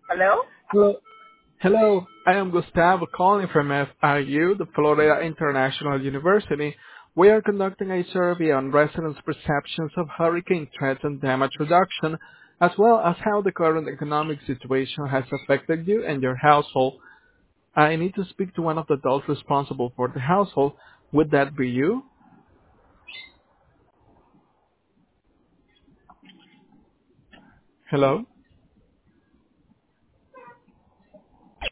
Hello? Hello. Hello, I am Gustavo calling from FIU, the Florida International University. We are conducting a survey on residents' perceptions of hurricane threats and damage reduction, as well as how the current economic situation has affected you and your household. I need to speak to one of the adults responsible for the household. Would that be you? Hello?